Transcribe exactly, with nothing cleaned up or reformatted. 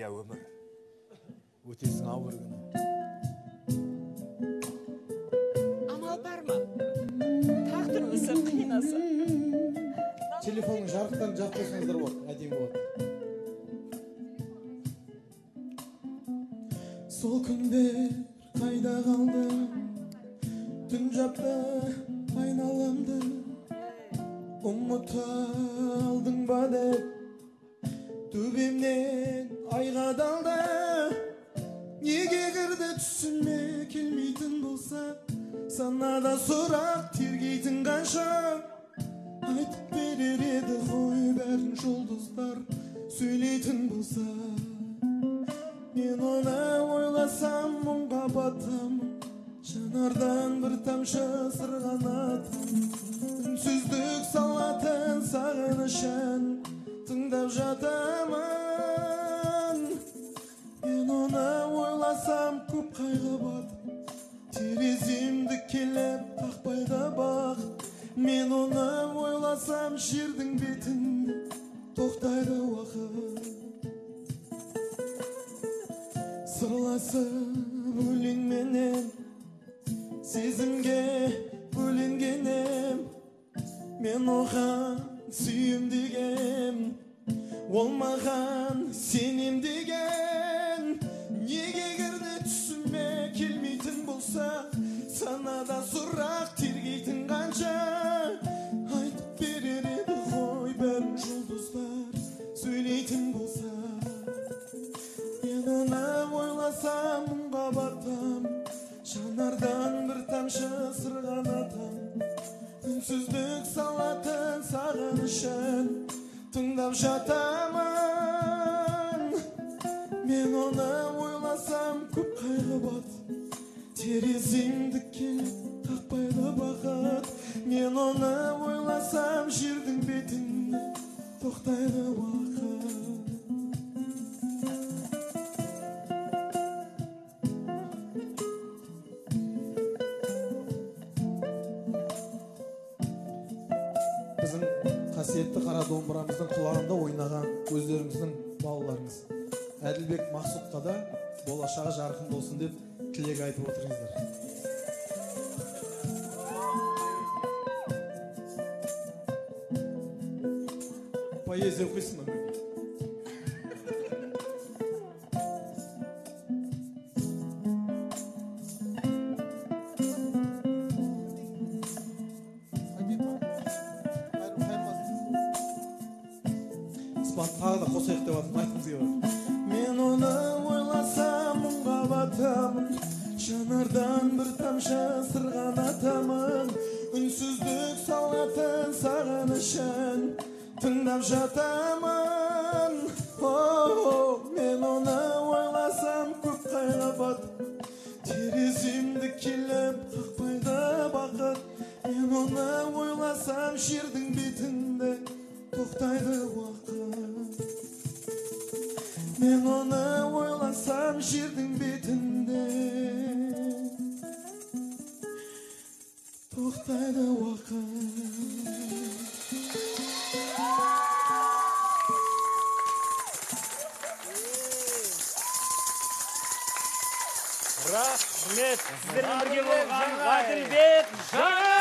Иә, өмір. Өтесің ауыр күні. Амал бар ма? Тағдыр өзі қинаса. Телефонның жарықтарын жап қойсаңыздар болады, әдемі болады. Сол күндер қайда қалды? Түн жапты айналамды. Ұмыта алдың ба деп төбемнен айға далды. Неге кірді түсіме келмейтін болса, санада сұрақ тергейтін қанша. Айтып берер еді ғой бәрін жұлдыздар сөйлейтін болса. Мен оны ойласам мұңға батам, жанардан бір тамшы сырғанатым. Үнсіздік салатын сағынышын тыңдап жатамын. Мен оны ойласам көп қайғы батып, тереземді келіп қақпайды бақыт. Мен оны ойласам жердің бетінде тоқтайды уақыт. Сырласып өлеңменен сезімге бөленгенім, мен оған сүйем дегем, ол маған сенем деген. Неге кірді түсіме келмейтін болса, санада сұрақ тергейтін қанша. Айтып берер еді ғой бәрін жұлдыздар сөйлейтін болса. Мен оны ойласам мұңға батам, жанардан бір тамшы сырғанатам. Үнсіздік салатын сағынышын тыңдап жатамын. Мен оны ойласам көп қайғы батып, тереземді келіп қақпайды бақыт. Мен оны ойласам жердің бетінде тоқтайды уақыт. Біздің қасиетті қара домбырамыздың құлағында ойнаған өздеріңіздің балаларыңыз. Әділбек Мақсұтқа да болашағы жарқын болсын деп тілек айтып отырыңыздар. Поэзия оқисың ба? Тағы да қосайық деп жатырмын, айтқыңыз келіп жатыр. Мен оны ойласам мұңға батамын, жанардан бір тамшы сырғанатамын. Үнсіздік салатын сағынышын тыңдап жатамын. Мен оны ойласам көп қайғы батып, тереземді келіп қақпайды бақыт. Мен оны ойласам жердің бетінде тоқтайды уақыт. Мен оны ойласам жердің бетінде тоқтайды уақыт. Рахмет, сіздермен бірге болған Ғаділбек Жан.